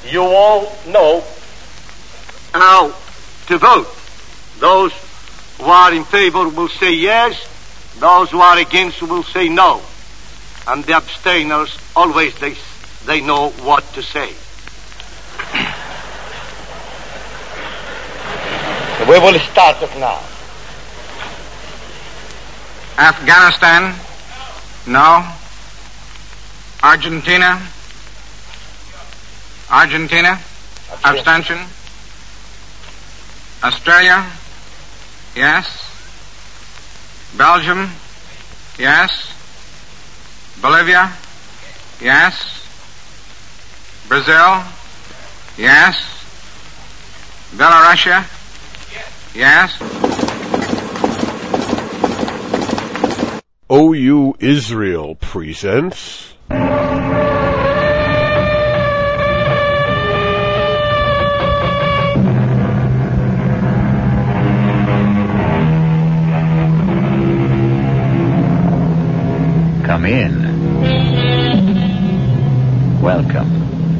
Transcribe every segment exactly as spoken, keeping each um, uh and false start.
You all know how to vote. Those who are in favor will say yes. Those who are against will say no. And the abstainers, always they, they know what to say. We will start it now. Afghanistan? No. Argentina? Argentina? Abstention? Australia? Yes. Belgium? Yes. Bolivia? Yes. Brazil? Yes. Belarusia? Yes. O U Israel presents Come in. Welcome.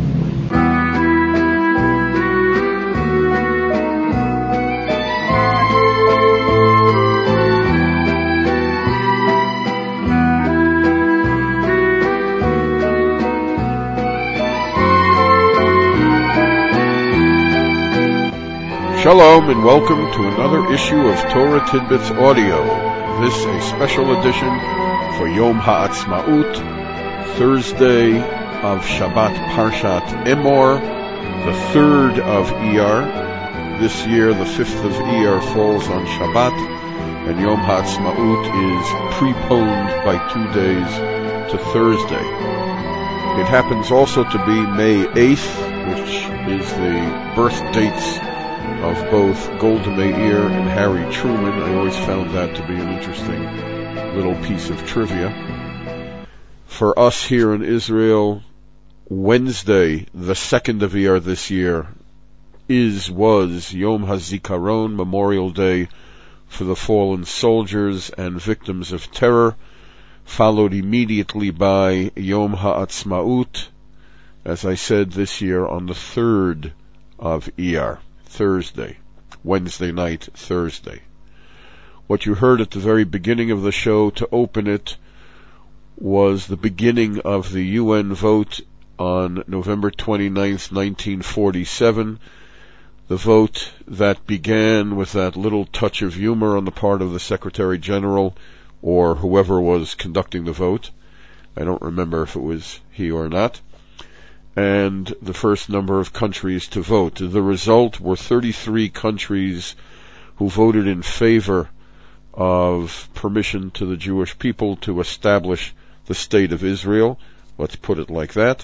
Shalom and welcome to another issue of Torah Tidbits Audio. This is a special edition for Yom Ha'atzmaut, Thursday of Shabbat Parshat Emor, the third of Iyar. This year, the fifth of Iyar falls on Shabbat, and Yom Ha'atzmaut is preponed by two days to Thursday. It happens also to be May eighth, which is the birth dates of both Golda Meir and Harry Truman. I always found that to be an interesting little piece of trivia. For us here in Israel, Wednesday, the second of Iyar this year, is, was Yom HaZikaron, Memorial Day for the fallen soldiers and victims of terror, followed immediately by Yom HaAtzmaut, as I said this year, on the third of Iyar. Thursday, Wednesday night, Thursday. What you heard at the very beginning of the show to open it was the beginning of the U N vote on November twenty-ninth, nineteen forty-seven, the vote that began with that little touch of humor on the part of the Secretary General or whoever was conducting the vote. I don't remember if it was he or not. And the first number of countries to vote. The result were thirty-three countries who voted in favor of permission to the Jewish people to establish the State of Israel. Let's put it like that.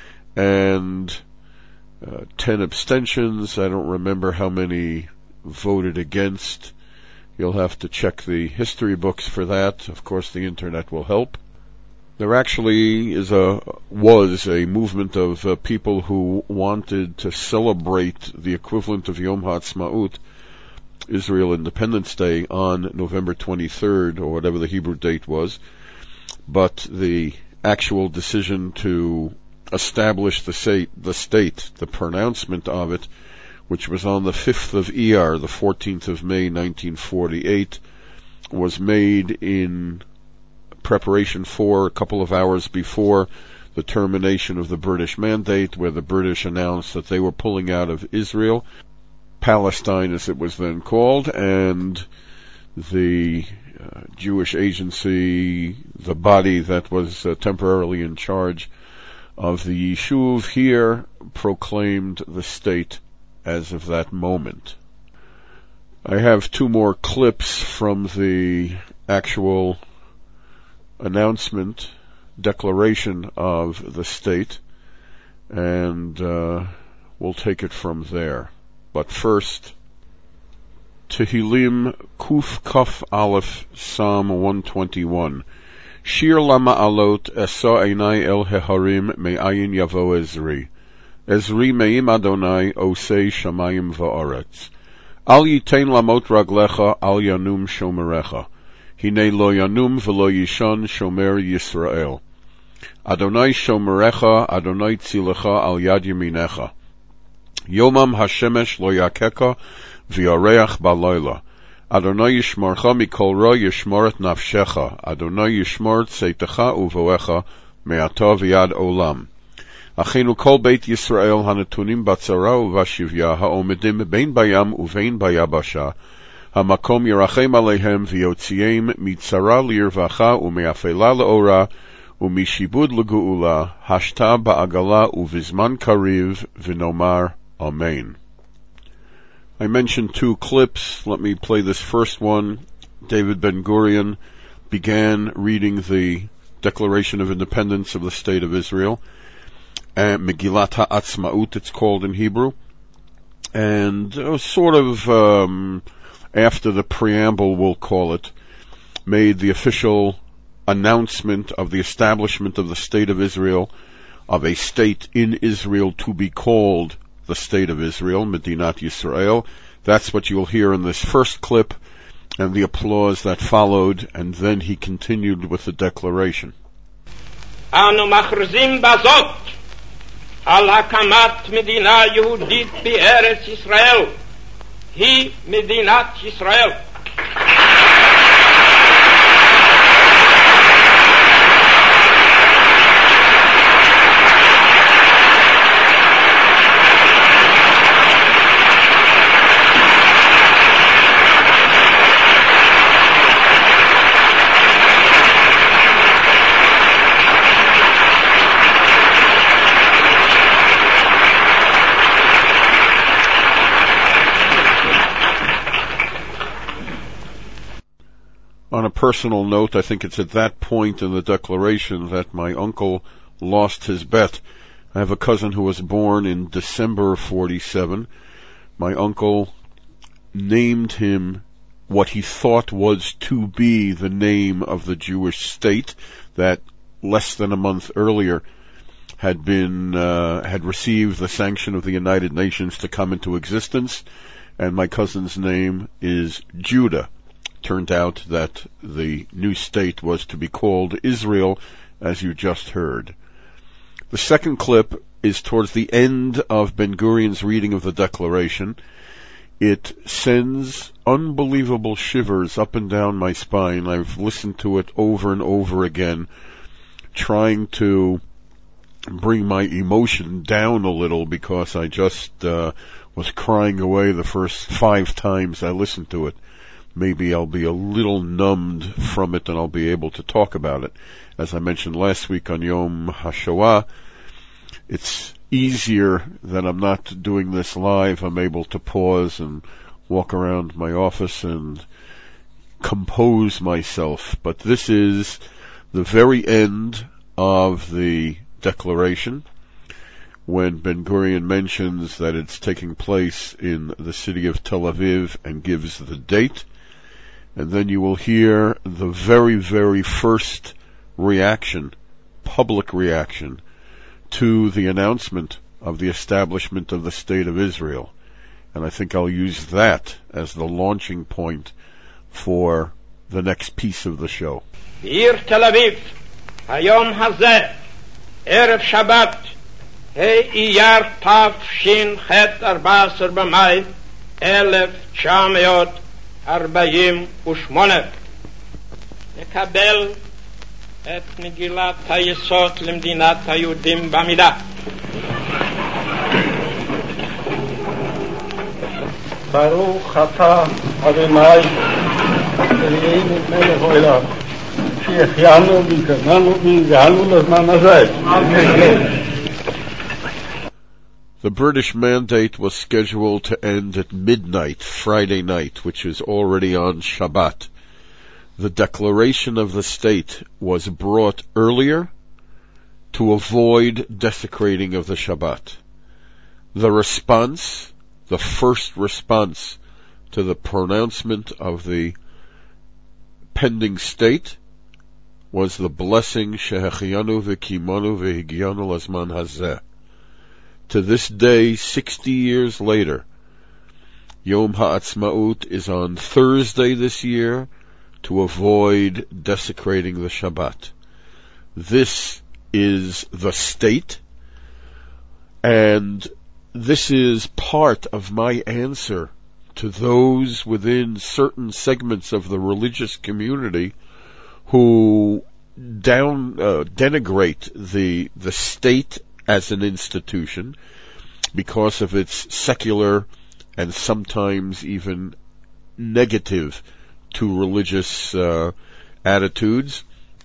And uh, ten abstentions. I don't remember how many voted against. You'll have to check the history books for that. Of course, the internet will help. There actually is a, was a movement of uh, people who wanted to celebrate the equivalent of Yom HaAtzmaut, Israel Independence Day, on November twenty-third, or whatever the Hebrew date was. But the actual decision to establish the state, the state, the pronouncement of it, which was on the fifth of Iyar, the fourteenth of May, nineteen forty-eight, was made in preparation for a couple of hours before the termination of the British mandate, where the British announced that they were pulling out of Israel, Palestine as it was then called, and the uh, Jewish agency, the body that was uh, temporarily in charge of the Yishuv here, proclaimed the state as of that moment. I have two more clips from the actual announcement, declaration of the state, and uh, we'll take it from there. But first, Tehillim Kuf Kaf Aleph, Psalm one twenty-one. Shir Lama'alot Esa Einai El Heharim Me'ayin Yavo Ezri. Ezri Me'im Adonai Osei Shamayim Va'aretz. Al Yitein Lamot Raglecha Al Yanum Shomerecha. Hine lo yanum v'lo yishon shomer Yisrael. Adonai shomerecha, Adonai tzilecha al yad yaminecha. Yomam hashemesh lo yakeka v'yareach ba'layla. Adonai yishmorcha mikol ra yishmor et nafshecha. Adonai yishmor tzeitecha uvoecha me'ata v'yad olam. Achenu kol beit Yisrael hanatunim batzara uvashivya ha'omedim bein bayam uvein bayabasha. Hamakom yirachem aleihem v'yotziem mitzara lirvacha ume'afela le'ora umishibud legu'ula hashta ba'agala uvizman kariv v'nomar amen. I mentioned two clips. Let me play this first one. David Ben-Gurion began reading the Declaration of Independence of the State of Israel, and Megillat HaAtzmaut it's called in Hebrew, and uh, sort of um, after the preamble, we'll call it, made the official announcement of the establishment of the State of Israel, of a state in Israel to be called the State of Israel, Medinat Yisrael. That's what you'll hear in this first clip, and the applause that followed, and then he continued with the declaration. Anu machrzim bazot al hakamat medina Yehudit be'eretz Yisrael. Hi Medinat Yisrael. On a personal note, I think it's at that point in the declaration that my uncle lost his bet. I have a cousin who was born in December of forty-seven. My uncle named him what he thought was to be the name of the Jewish state that less than a month earlier had been, uh, had received the sanction of the United Nations to come into existence, and my cousin's name is Judah. Turned out that the new state was to be called Israel, as you just heard. The second clip is towards the end of Ben-Gurion's reading of the Declaration. It sends unbelievable shivers up and down my spine. I've listened to it over and over again, trying to bring my emotion down a little, because I just uh, was crying away the first five times I listened to it. Maybe I'll be a little numbed from it and I'll be able to talk about it. As I mentioned last week on Yom HaShoah, it's easier that I'm not doing this live. I'm able to pause and walk around my office and compose myself. But this is the very end of the declaration, when Ben-Gurion mentions that it's taking place in the city of Tel Aviv and gives the date. And then you will hear the very, very first reaction, public reaction, to the announcement of the establishment of the State of Israel. And I think I'll use that as the launching point for the next piece of the show. בעיר תל אביב, היום הזה, ערב שבת, ה' אייר תש"ח, ארבעה עשר במאי, אלף תשע מאות ארבעים ושמונה. נקבל את מגילת היסוד למדינת היהודים במידה. ברוך אתה אדוני אלוהינו מלך העולם שהחיינו וקיימנו והגענו לזמן הזה. אמן. The British mandate was scheduled to end at midnight, Friday night, which is already on Shabbat. The declaration of the state was brought earlier to avoid desecrating of the Shabbat. The response, the first response to the pronouncement of the pending state, was the blessing Shehechiyanu v'kimanu v'higyanu lazman hazeh. To this day, sixty years later, Yom HaAtzmaut is on Thursday this year to avoid desecrating the Shabbat. This is the state, and this is part of my answer to those within certain segments of the religious community who down uh, denigrate the the state as an institution because of its secular and sometimes even negative to religious uh, attitudes.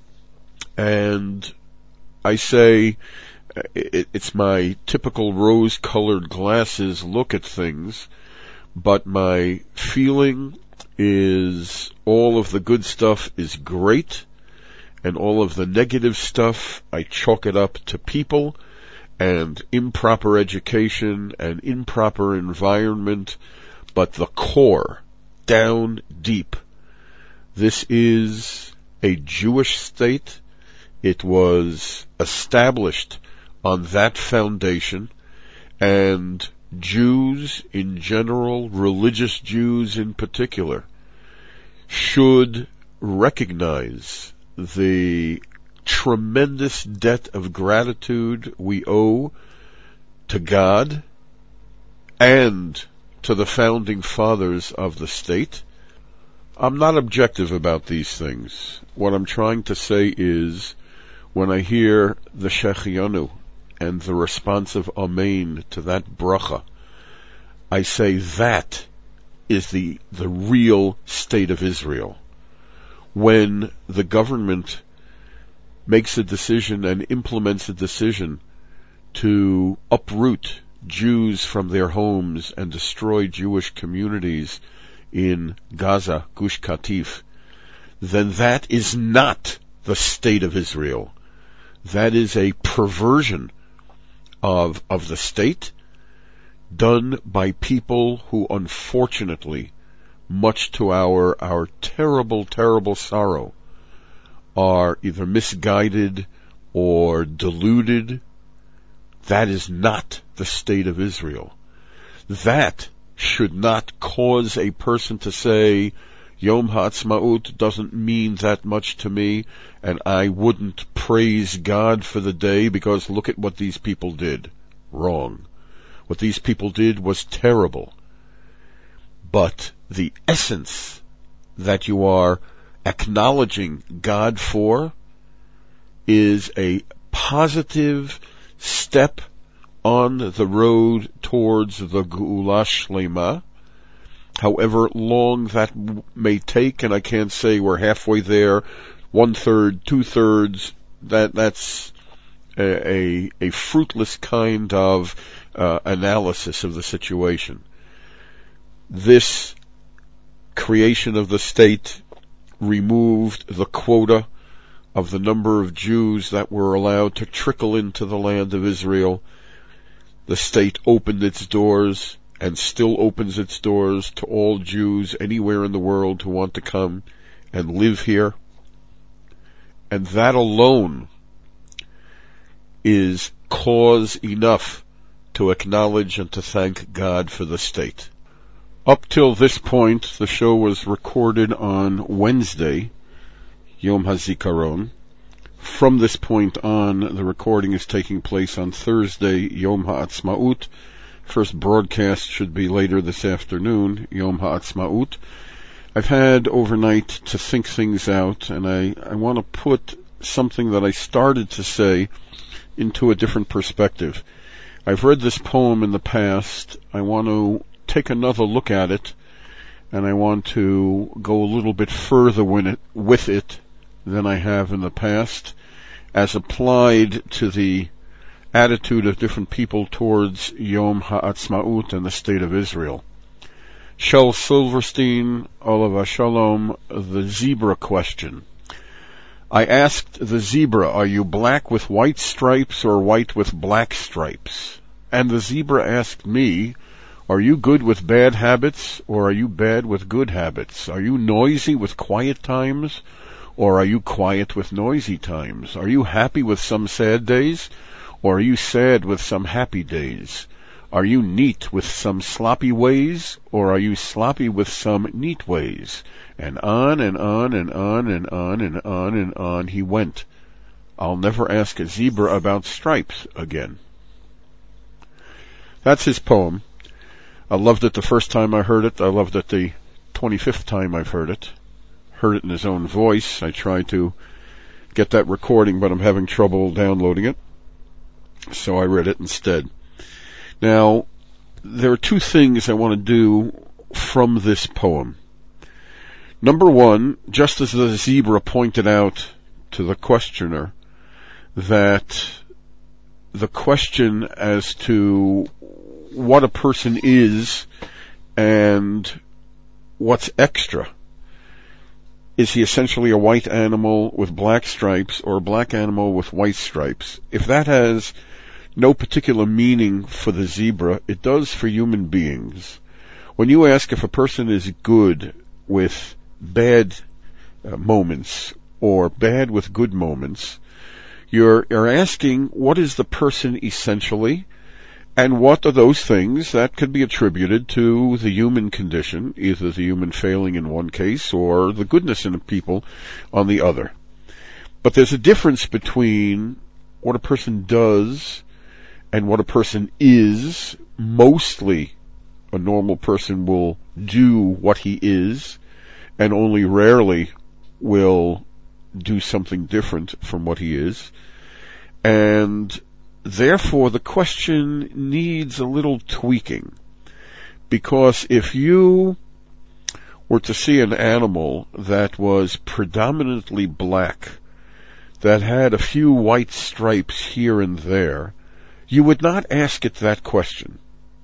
And I say it, it's my typical rose-colored glasses look at things, but my feeling is all of the good stuff is great, and all of the negative stuff, I chalk it up to people and improper education and improper environment, but the core, down deep, this is a Jewish state. It was established on that foundation, and Jews in general, religious Jews in particular, should recognize the tremendous debt of gratitude we owe to God and to the founding fathers of the state. I'm not objective about these things. What I'm trying to say is, when I hear the Shechianu and the responsive Amen to that bracha, I say that is the, the real state of Israel. When the government makes a decision and implements a decision to uproot Jews from their homes and destroy Jewish communities in Gaza, Gush Katif, then that is not the state of Israel. That is a perversion of, of the state done by people who, unfortunately, much to our, our terrible, terrible sorrow, are either misguided or deluded. That is not the state of Israel. That should not cause a person to say, Yom HaAtzmaut doesn't mean that much to me, and I wouldn't praise God for the day because look at what these people did. Wrong. What these people did was terrible. But the essence that you are acknowledging God for is a positive step on the road towards the Geula Shlema, however long that may take, and I can't say we're halfway there, one-third, two-thirds, that, that's a, a, a fruitless kind of uh, analysis of the situation. This creation of the state removed the quota of the number of Jews that were allowed to trickle into the land of Israel. The state opened its doors and still opens its doors to all Jews anywhere in the world who want to come and live here. And that alone is cause enough to acknowledge and to thank God for the state. Up till this point, the show was recorded on Wednesday, Yom HaZikaron. From this point on, the recording is taking place on Thursday, Yom HaAtzmaut. First broadcast should be later this afternoon, Yom HaAtzmaut. I've had overnight to think things out, and I, I want to put something that I started to say into a different perspective. I've read this poem in the past. I want to take another look at it, and I want to go a little bit further with it, with it than I have in the past, as applied to the attitude of different people towards Yom HaAtzmaut and the state of Israel. Shel Silverstein, Olav Shalom, the zebra question. I asked the zebra, are you black with white stripes or white with black stripes? And the zebra asked me, are you good with bad habits, or are you bad with good habits? Are you noisy with quiet times, or are you quiet with noisy times? Are you happy with some sad days, or are you sad with some happy days? Are you neat with some sloppy ways, or are you sloppy with some neat ways? And on and on and on and on and on and on he went. I'll never ask a zebra about stripes again. That's his poem. I loved it the first time I heard it. I loved it the twenty-fifth time I've heard it. Heard it in his own voice. I tried to get that recording, but I'm having trouble downloading it. So I read it instead. Now, there are two things I want to do from this poem. Number one, just as the zebra pointed out to the questioner that the question as to what a person is and what's extra. Is he essentially a white animal with black stripes or a black animal with white stripes? If that has no particular meaning for the zebra, it does for human beings. When you ask if a person is good with bad uh, moments or bad with good moments, you're, you're asking what is the person essentially, and what are those things that could be attributed to the human condition, either the human failing in one case or the goodness in the people on the other. But there's a difference between what a person does and what a person is. Mostly a normal person will do what he is, and only rarely will do something different from what he is. And therefore the question needs a little tweaking. Because if you were to see an animal that was predominantly black, that had a few white stripes here and there, you would not ask it that question.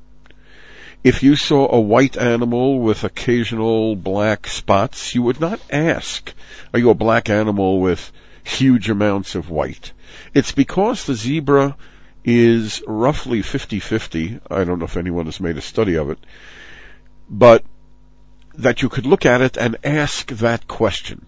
If you saw a white animal with occasional black spots, you would not ask, are you a black animal with huge amounts of white? It's because the zebra is roughly fifty-fifty. I don't know if anyone has made a study of it, but that you could look at it and ask that question.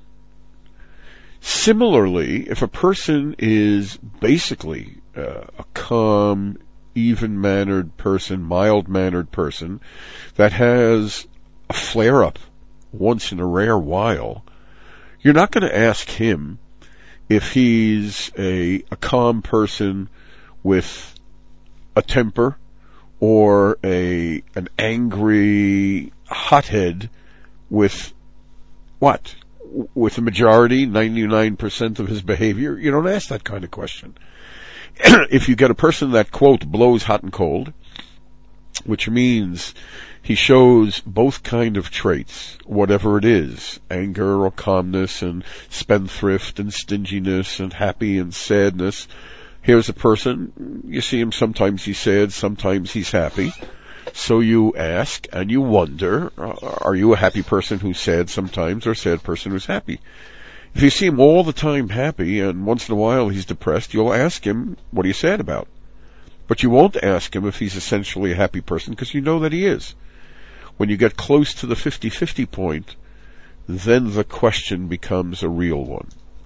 Similarly, if a person is basically uh, a calm, even-mannered person, mild-mannered person, that has a flare-up once in a rare while, you're not going to ask him if he's a, a calm person with a temper or a an angry hothead with what? With the majority, ninety-nine percent of his behavior. You don't ask that kind of question. If you get a person that, quote, blows hot and cold, which means he shows both kind of traits, whatever it is, anger or calmness and spendthrift and stinginess and happy and sadness. Here's a person, you see him, sometimes he's sad, sometimes he's happy. So you ask and you wonder, are you a happy person who's sad sometimes or a sad person who's happy? If you see him all the time happy and once in a while he's depressed, you'll ask him, what are you sad about? But you won't ask him if he's essentially a happy person because you know that he is. When you get close to the fifty-fifty point, then the question becomes a real one.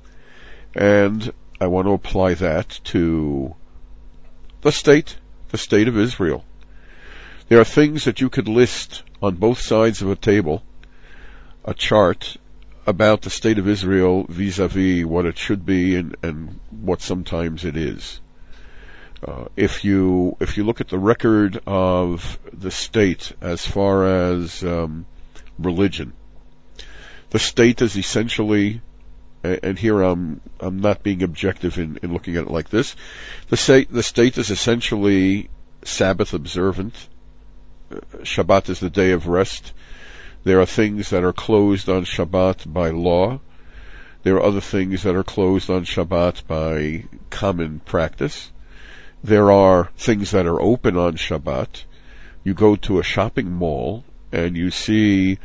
And I want to apply that to the state, the state of Israel. There are things that you could list on both sides of a table, a chart about the state of Israel vis-a-vis what it should be and, and what sometimes it is. Uh, if you if you look at the record of the state as far as um, religion, the state is essentially, and here I'm I'm not being objective in, in looking at it like this, the state the state is essentially Sabbath observant. Shabbat is the day of rest. There are things that are closed on Shabbat by law. There are other things that are closed on Shabbat by common practice. There are things that are open on Shabbat. You go to a shopping mall and you see,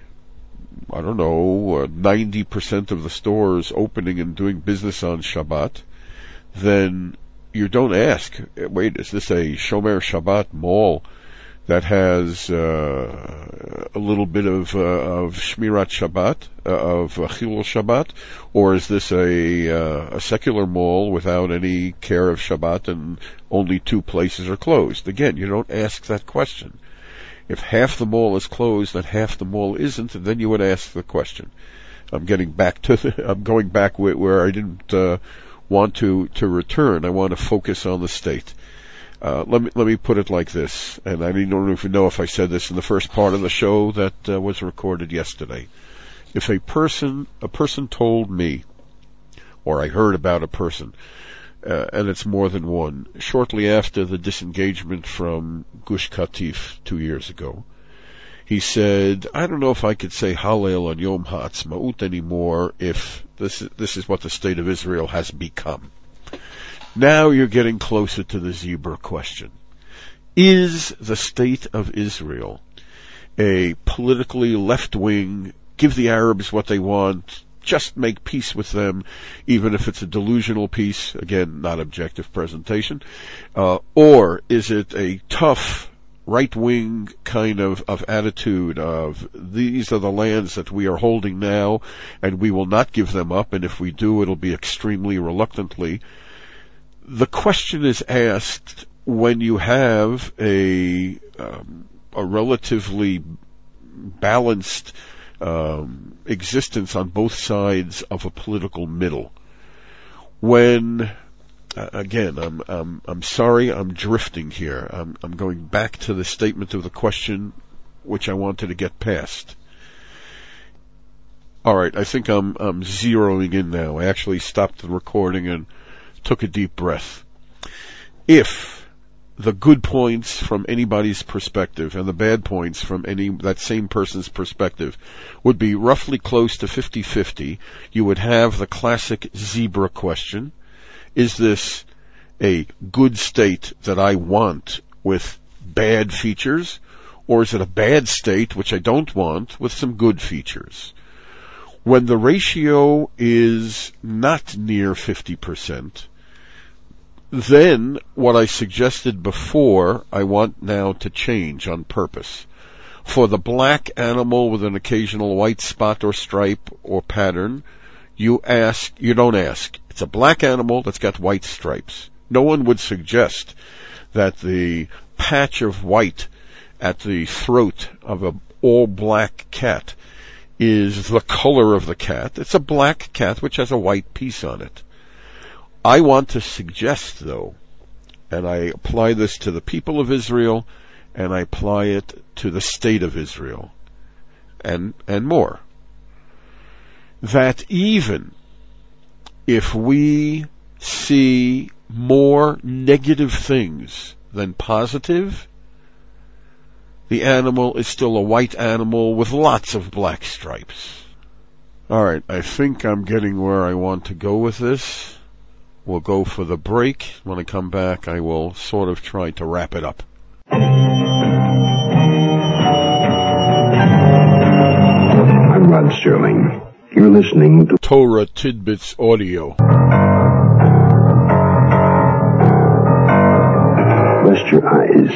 I don't know, ninety percent of the stores opening and doing business on Shabbat. Then you don't ask, wait, is this a Shomer Shabbat mall that has uh, a little bit of uh, of Shmirat Shabbat, uh, of uh, Chilul Shabbat, or is this a uh, a secular mall without any care of Shabbat and only two places are closed? Again, you don't ask that question. If half the mall is closed and half the mall isn't, then you would ask the question. I'm getting back to the, I'm going back where, where I didn't uh, want to to return. I want to focus on the state. Uh, let me let me put it like this, and I don't even know if I said this in the first part of the show that uh, was recorded yesterday. If a person a person told me, or I heard about a person, uh, and it's more than one, shortly after the disengagement from Gush Katif two years ago, he said, "I don't know if I could say Hallel on Yom HaAtzmaut anymore if this is, this is what the state of Israel has become." Now you're getting closer to the zebra question. Is the state of Israel a politically left-wing, give the Arabs what they want, just make peace with them, even if it's a delusional peace, again, not objective presentation, uh, or is it a tough, right-wing kind of, of attitude of, these are the lands that we are holding now, and we will not give them up, and if we do, it'll be extremely reluctantly. The question is asked when you have a um, a relatively balanced um, existence on both sides of a political middle. When uh, again, I'm I'm I'm sorry, I'm drifting here. I'm I'm going back to the statement of the question, which I wanted to get past. All right, I think I'm I'm zeroing in now. I actually stopped the recording and took a deep breath. If the good points from anybody's perspective and the bad points from any that same person's perspective would be roughly close to fifty-fifty, you would have the classic zebra question. Is this a good state that I want with bad features, or is it a bad state which I don't want with some good features? When the ratio is not near fifty percent, then what I suggested before, I want now to change on purpose. For the black animal with an occasional white spot or stripe or pattern, you ask, you don't ask. It's a black animal that's got white stripes. No one would suggest that the patch of white at the throat of an all-black cat is the color of the cat. It's a black cat which has a white piece on it. I want to suggest, though, and I apply this to the people of Israel, and I apply it to the state of Israel, and and more, that even if we see more negative things than positive, the animal is still a white animal with lots of black stripes. All right, I think I'm getting where I want to go with this. We'll go for the break. When I come back, I will sort of try to wrap it up. I'm Rod Sterling. You're listening to Torah Tidbits Audio. Rest your eyes.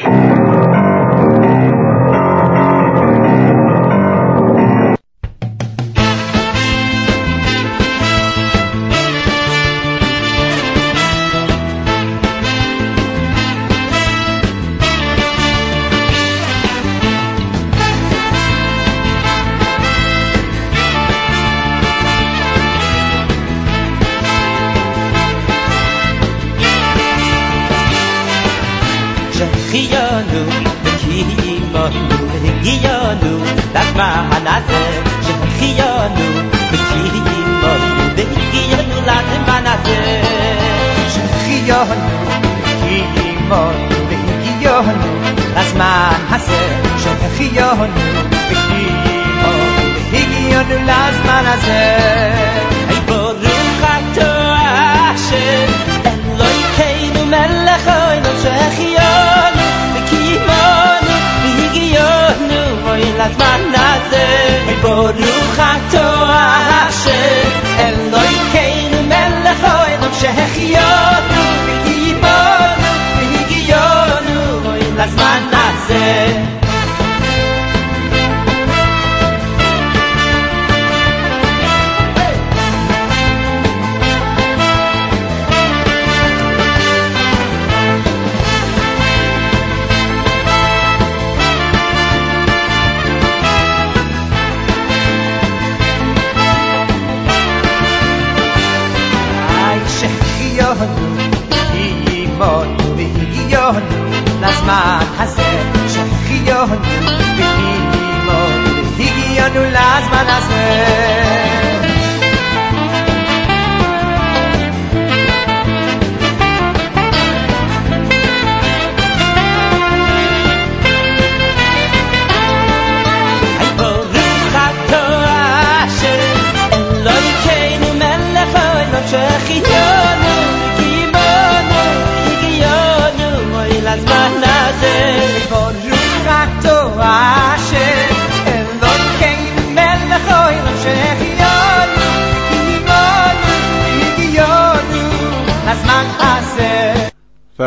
Shehechiyanu, V'kiyimanu, V'higiyanu, Lasma Hanazeh. Shehechiyanu, V'kiyimanu, V'higiyanu, Lasma Hanazeh. Shehechiyanu, V'kiyimanu, V'higiyanu, Lasma Hanazeh. Shehechiyanu, V'kiyimanu, V'higiyanu, Lasma Hanazeh. Hey, Baruch Atah Hashem, Elokeinu Melech Olam Shehechiyanu, V'kiyimanu, V'higiyanu, Lasman Hazeh. Hey, Baruch Atah Hashem, Elokeinu Melech Olam Shehechiyanu, V'kiyimanu, V'higiyanu, Lasman Hazeh. Shehechiyanu, V'kiyimanu, V'higiyanu,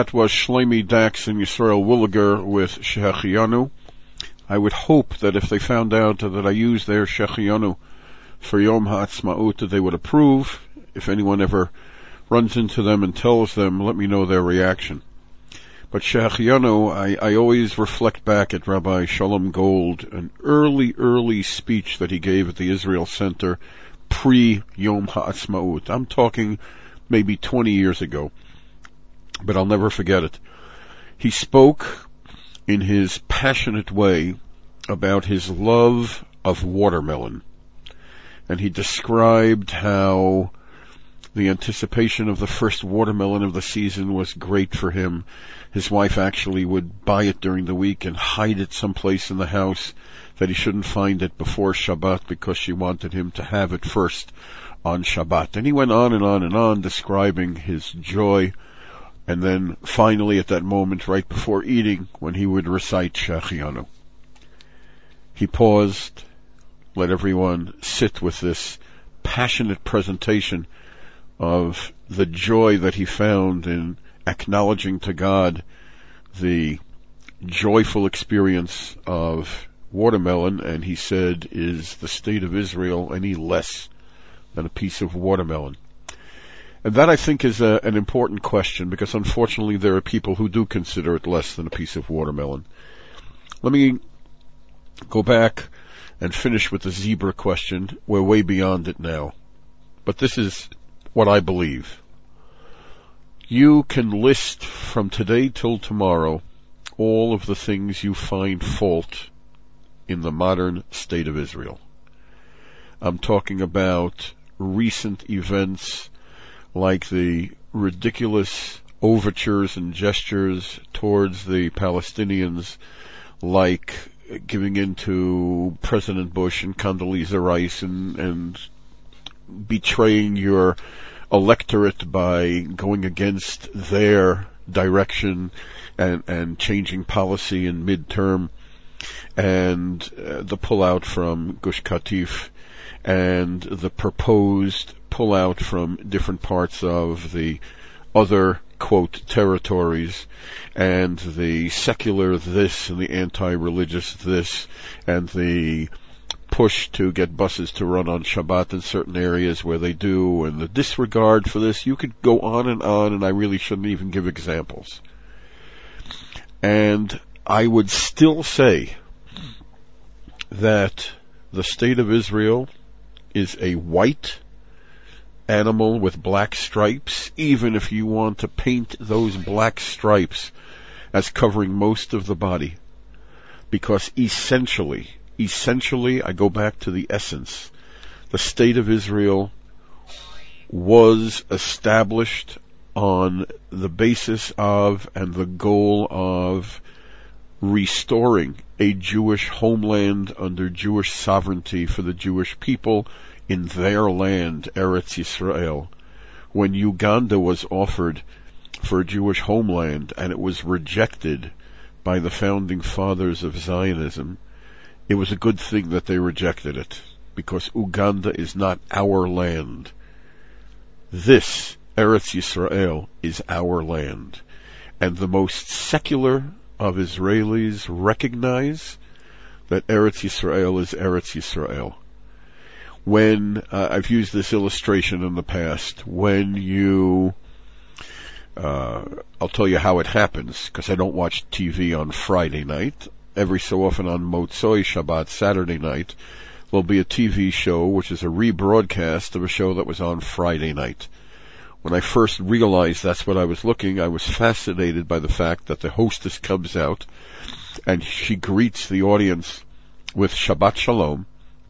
that was Shlomi Dax and Yisrael Williger with Shehechianu. I would hope that if they found out that I used their Shehechianu for Yom HaAtzmaut, that they would approve. If anyone ever runs into them and tells them, let me know their reaction. But Shehechianu, I, I always reflect back at Rabbi Shalom Gold, an early, early speech that he gave at the Israel Center pre-Yom HaAtzmaut. I'm talking maybe twenty years ago, but I'll never forget it. He spoke in his passionate way about his love of watermelon. And he described how the anticipation of the first watermelon of the season was great for him. His wife actually would buy it during the week and hide it someplace in the house that he shouldn't find it before Shabbat because she wanted him to have it first on Shabbat. And he went on and on and on describing his joy. And then finally at that moment right before eating, when he would recite Shehechianu, he paused, let everyone sit with this passionate presentation of the joy that he found in acknowledging to God the joyful experience of watermelon, and he said, is the state of Israel any less than a piece of watermelon? And that, I think, is a, an important question, because unfortunately there are people who do consider it less than a piece of watermelon. Let me go back and finish with the zebra question. We're way beyond it now. But this is what I believe. You can list from today till tomorrow all of the things you find fault in the modern state of Israel. I'm talking about recent events like the ridiculous overtures and gestures towards the Palestinians, like giving in to President Bush and Condoleezza Rice and, and betraying your electorate by going against their direction and, and changing policy in midterm, and uh, the pullout from Gush Katif, and the proposed pullout from different parts of the other, quote, territories, and the secular this and the anti-religious this, and the push to get buses to run on Shabbat in certain areas where they do, and the disregard for this. You could go on and on, and I really shouldn't even give examples. And I would still say that the state of Israel is a white animal with black stripes, even if you want to paint those black stripes as covering most of the body. Because essentially, essentially, I go back to the essence. The state of Israel was established on the basis of and the goal of restoring a Jewish homeland under Jewish sovereignty for the Jewish people in their land, Eretz Yisrael. When Uganda was offered for a Jewish homeland and it was rejected by the founding fathers of Zionism, it was a good thing that they rejected it, because Uganda is not our land. This, Eretz Yisrael, is our land. And the most secular of Israelis recognize that Eretz Yisrael is Eretz Yisrael. When, uh, I've used this illustration in the past, when you, uh, I'll tell you how it happens, because I don't watch T V on Friday night. Every so often on Motzoi Shabbat, Saturday night, there'll be a T V show which is a rebroadcast of a show that was on Friday night. When I first realized that's what I was looking, I was fascinated by the fact that the hostess comes out and she greets the audience with Shabbat Shalom,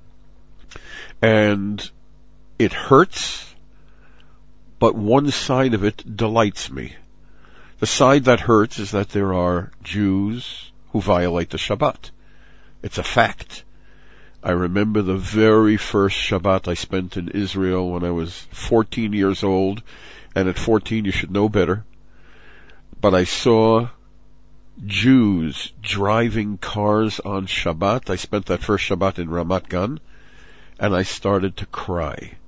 and it hurts, but one side of it delights me. The side that hurts is that there are Jews who violate the Shabbat. It's a fact. I remember the very first Shabbat I spent in Israel when I was fourteen years old, and at fourteen you should know better. But I saw Jews driving cars on Shabbat. I spent that first Shabbat in Ramat Gan, and I started to cry.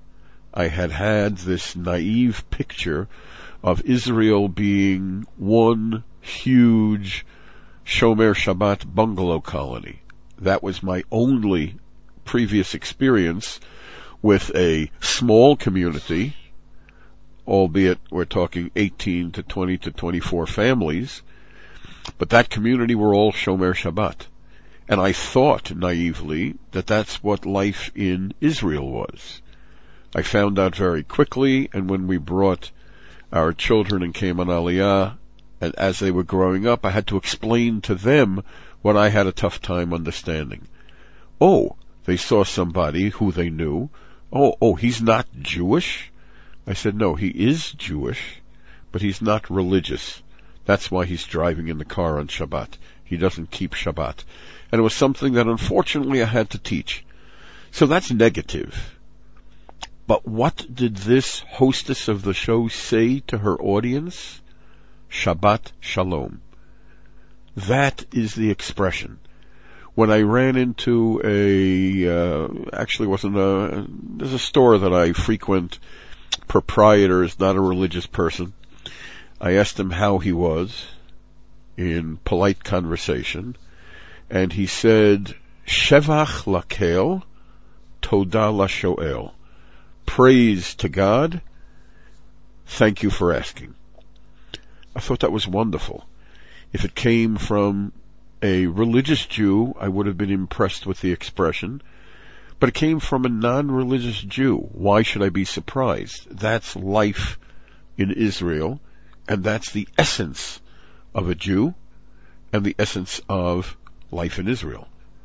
I had had this naive picture of Israel being one huge Shomer Shabbat bungalow colony. That was my only previous experience with a small community, albeit we're talking eighteen to twenty to twenty-four families, but that community were all Shomer Shabbat. And I thought naively that that's what life in Israel was. I found out very quickly, and when we brought our children and came on Aliyah, and as they were growing up, I had to explain to them what I had a tough time understanding. Oh, they saw somebody who they knew. Oh, oh, he's not Jewish? I said, no, he is Jewish, but he's not religious. That's why he's driving in the car on Shabbat. He doesn't keep Shabbat. And it was something that unfortunately I had to teach. So that's negative. But what did this hostess of the show say to her audience? Shabbat Shalom. That is the expression. When I ran into a, uh, actually wasn't a, there's a store that I frequent, proprietor is not a religious person. I asked him how he was in polite conversation, and he said, Shevach lakel, toda lashoel. Praise to God, thank you for asking. I thought that was wonderful. If it came from a religious Jew, I would have been impressed with the expression, but it came from a non-religious Jew. Why should I be surprised? That's life in Israel, and that's the essence of a Jew, and the essence of life in Israel.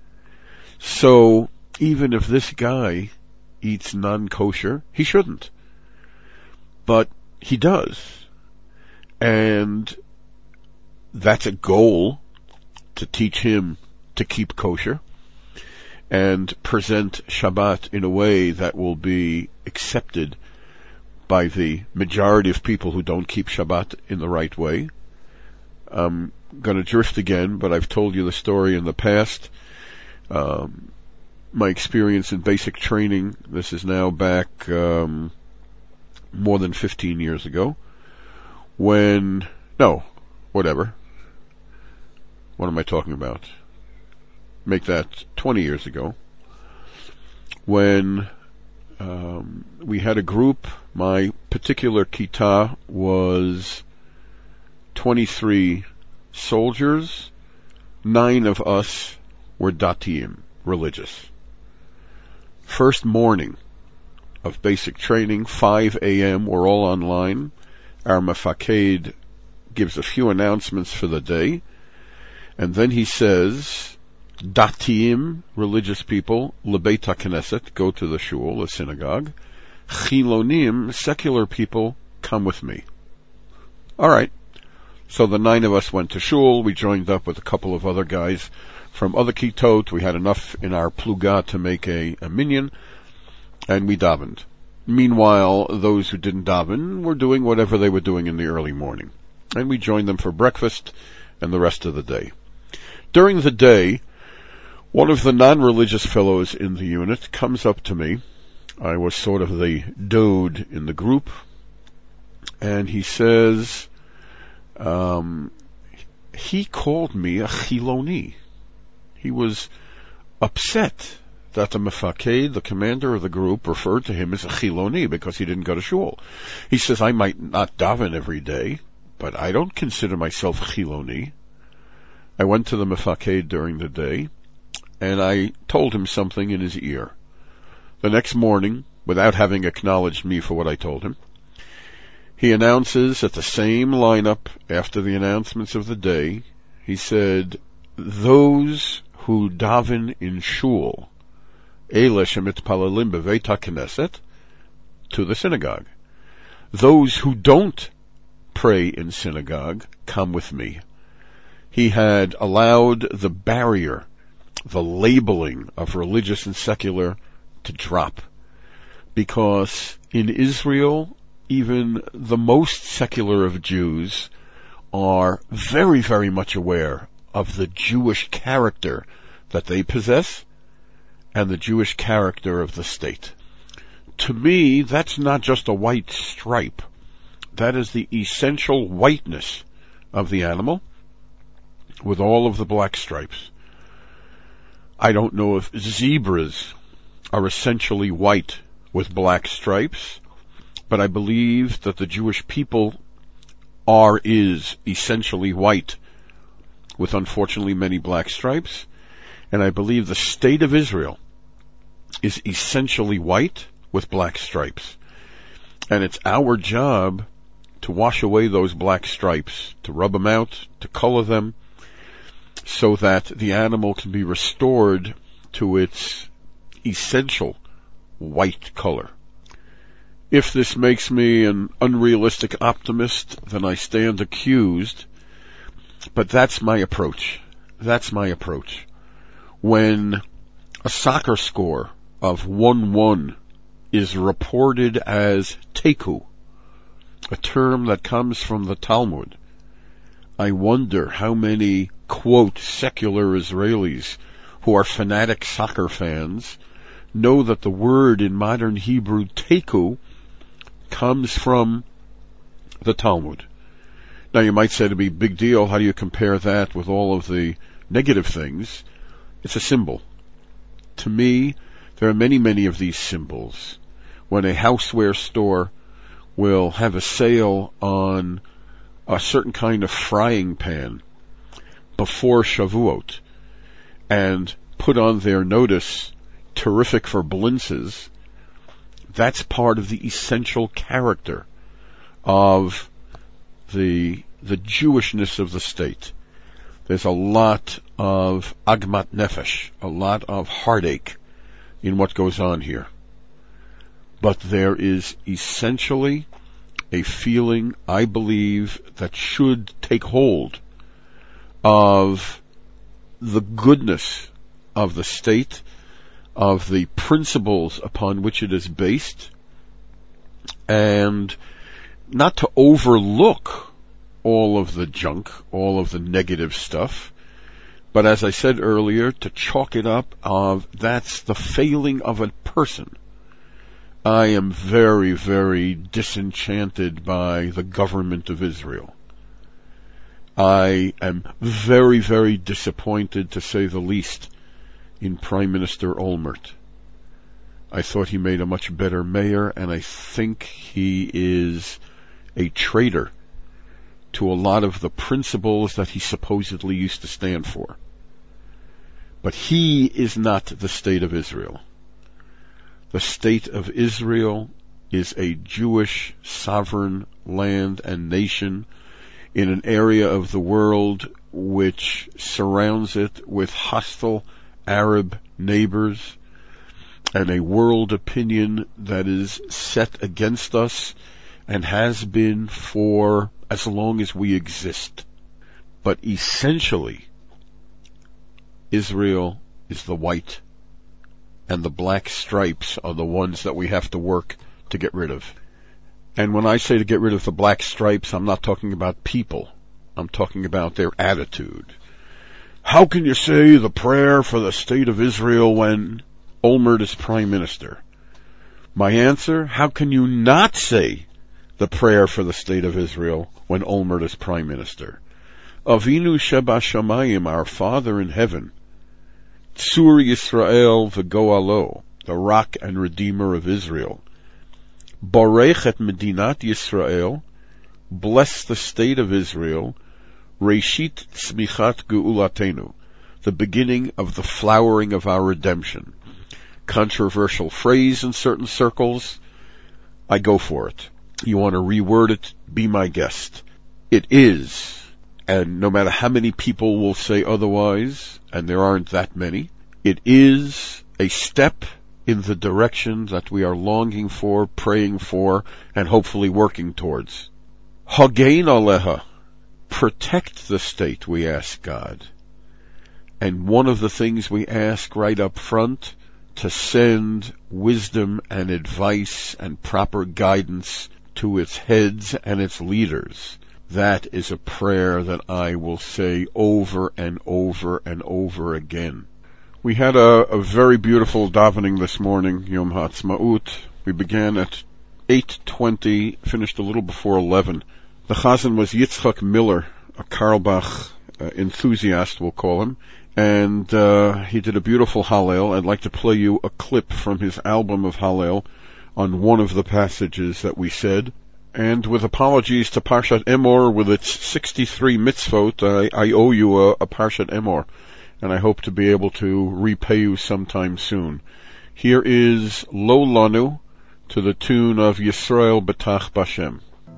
So, even if this guy eats non-kosher, he shouldn't. But he does. And that's a goal, to teach him to keep kosher and present Shabbat in a way that will be accepted by the majority of people who don't keep Shabbat in the right way. I'm going to drift again, but I've told you the story in the past. Um, my experience in basic training, this is now back um, more than fifteen years ago, when, no, whatever. What am I talking about? Make that twenty years ago, when um, we had a group. My particular kita was twenty-three soldiers. Nine of us were Datiim, religious. First morning of basic training, five a.m., we're all online. Our mafaked gives a few announcements for the day, and then he says, Datiim, religious people, lebeit HaKnesset, go to the shul, the synagogue. Chilonim, secular people, come with me. All right. So the nine of us went to shul. We joined up with a couple of other guys from other kitot. We had enough in our pluga to make a, a minyan, and we davened. Meanwhile, those who didn't daven were doing whatever they were doing in the early morning, and we joined them for breakfast and the rest of the day. During the day, one of the non-religious fellows in the unit comes up to me. I was sort of the dode in the group, and he says, um, he called me a chiloni. He was upset that the mefaked, the commander of the group, referred to him as a chiloni because he didn't go to shul. He says, I might not daven every day, but I don't consider myself chiloni. I went to the mefaked during the day, and I told him something in his ear. The next morning, without having acknowledged me for what I told him, he announces at the same lineup after the announcements of the day, he said, those who daven in shul, Eile shemitpalalim beveit HaKnesset, to the synagogue. Those who don't pray in synagogue, come with me. He had allowed the barrier, the labeling of religious and secular to drop, because in Israel, even the most secular of Jews are very, very much aware of the Jewish character that they possess and the Jewish character of the state. to me, that's not just a white stripe. That is the essential whiteness of the animal with all of the black stripes. I don't know if zebras are essentially white with black stripes, but I believe that the Jewish people are, is essentially white with unfortunately many black stripes, and I believe the state of Israel is essentially white with black stripes. And it's our job to wash away those black stripes, to rub them out, to color them, so that the animal can be restored to its essential white color. If this makes me an unrealistic optimist, then I stand accused, but that's my approach. That's my approach. When a soccer score of one one is reported as teku, a term that comes from the Talmud, I wonder how many, quote, secular Israelis who are fanatic soccer fans know that the word in modern Hebrew, teku, comes from the Talmud. Now you might say to me, big deal, how do you compare that with all of the negative things? It's a symbol. To me, there are many, many of these symbols. When a houseware store will have a sale on a certain kind of frying pan before Shavuot and put on their notice, terrific for blintzes, that's part of the essential character of the the Jewishness of the state. There's a lot of agmat nefesh, a lot of heartache in what goes on here. But there is essentially a feeling, I believe, that should take hold of the goodness of the state, of the principles upon which it is based, and not to overlook all of the junk, all of the negative stuff, but as I said earlier, to chalk it up of that's the failing of a person. I am very, very disenchanted by the government of Israel. I am very, very disappointed, to say the least, in Prime Minister Olmert. I thought he made a much better mayor, and I think he is a traitor to a lot of the principles that he supposedly used to stand for. But he is not the state of Israel. The state of Israel is a Jewish sovereign land and nation in an area of the world which surrounds it with hostile Arab neighbors and a world opinion that is set against us and has been for as long as we exist. But essentially, Israel is the white, and the black stripes are the ones that we have to work to get rid of. And when I say to get rid of the black stripes, I'm not talking about people. I'm talking about their attitude. How can you say the prayer for the state of Israel when Olmert is prime minister? My answer, how can you not say the prayer for the state of Israel when Olmert is prime minister? Avinu Sheba Shamayim, our Father in heaven, Tzur Yisrael v'Goalo, the rock and redeemer of Israel, Borech et Medinat Yisrael, bless the state of Israel, Reshit Tzmichat Geulatenu, the beginning of the flowering of our redemption. Controversial phrase in certain circles. I go for it. You want to reword it? Be my guest. It is, and no matter how many people will say otherwise, and there aren't that many, it is a step in the direction that we are longing for, praying for, and hopefully working towards. Hagein Aleha, protect the state, we ask God. And one of the things we ask right up front, to send wisdom and advice and proper guidance to its heads and its leaders. That is a prayer that I will say over and over and over again. We had a, a very beautiful davening this morning, Yom Ha'atzmaut, We began at eight twenty, finished a little before eleven. The Chazan was Yitzchak Miller, a Carlebach uh, enthusiast, we'll call him, and uh, he did a beautiful Hallel. I'd like to play you a clip from his album of Hallel on one of the passages that we said. And with apologies to Parshat Emor with its sixty-three mitzvot, I, I owe you a, a Parshat Emor, and I hope to be able to repay you sometime soon. Here is Lo Lanu to the tune of Yisrael B'tach B'Shem.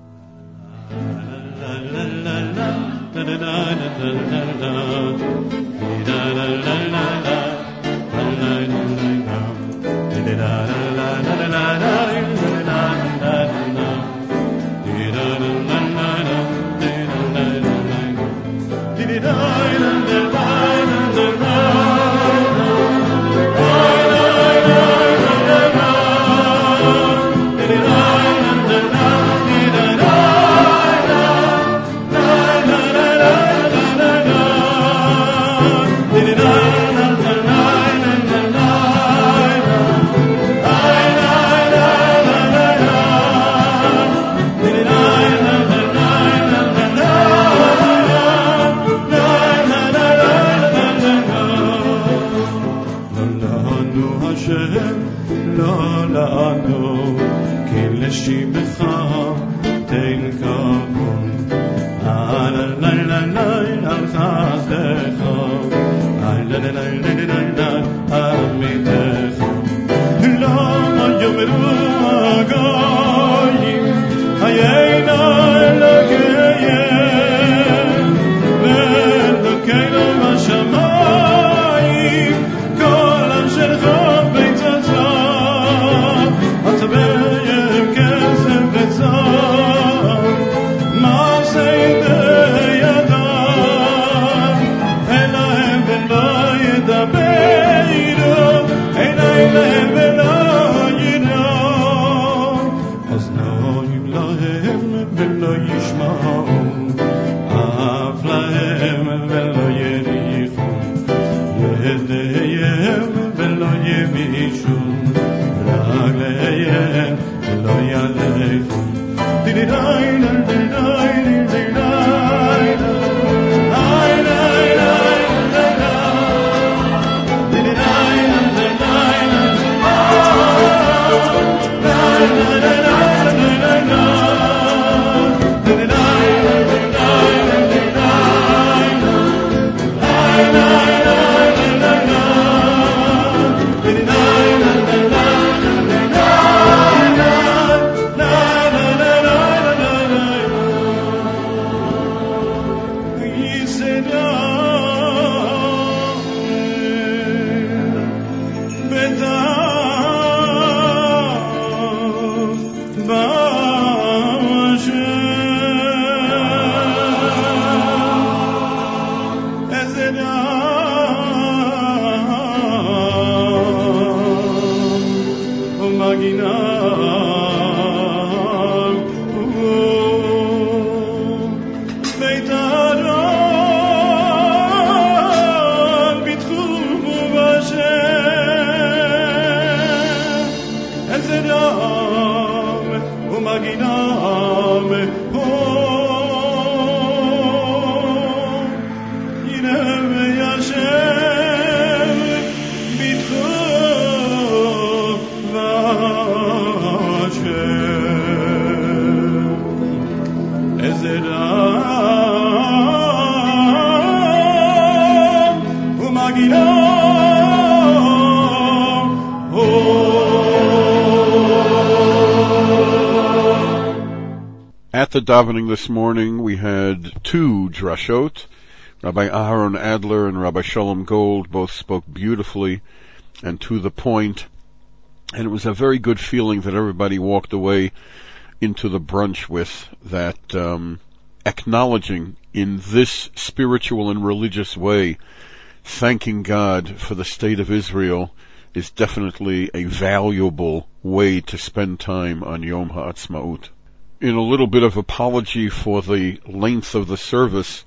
At the davening this morning, we had two drashot. Rabbi Aharon Adler and Rabbi Shalom Gold both spoke beautifully and to the point, and it was a very good feeling that everybody walked away into the brunch with, that um, acknowledging in this spiritual and religious way, thanking God for the state of Israel is definitely a valuable way to spend time on Yom HaAtzmaut. In a little bit of apology for the length of the service,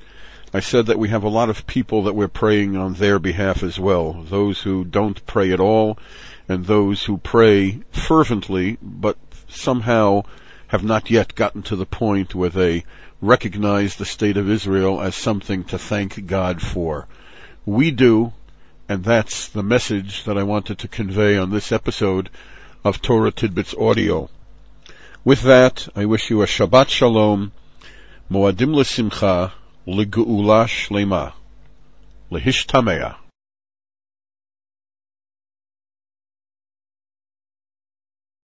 I said that we have a lot of people that we're praying on their behalf as well. Those who don't pray at all, and those who pray fervently, but somehow have not yet gotten to the point where they recognize the state of Israel as something to thank God for. We do, and that's the message that I wanted to convey on this episode of Torah Tidbits Audio. With that, I wish you a Shabbat Shalom, Moadim L'Simcha, L'Geula Shlema, L'Hishtamea.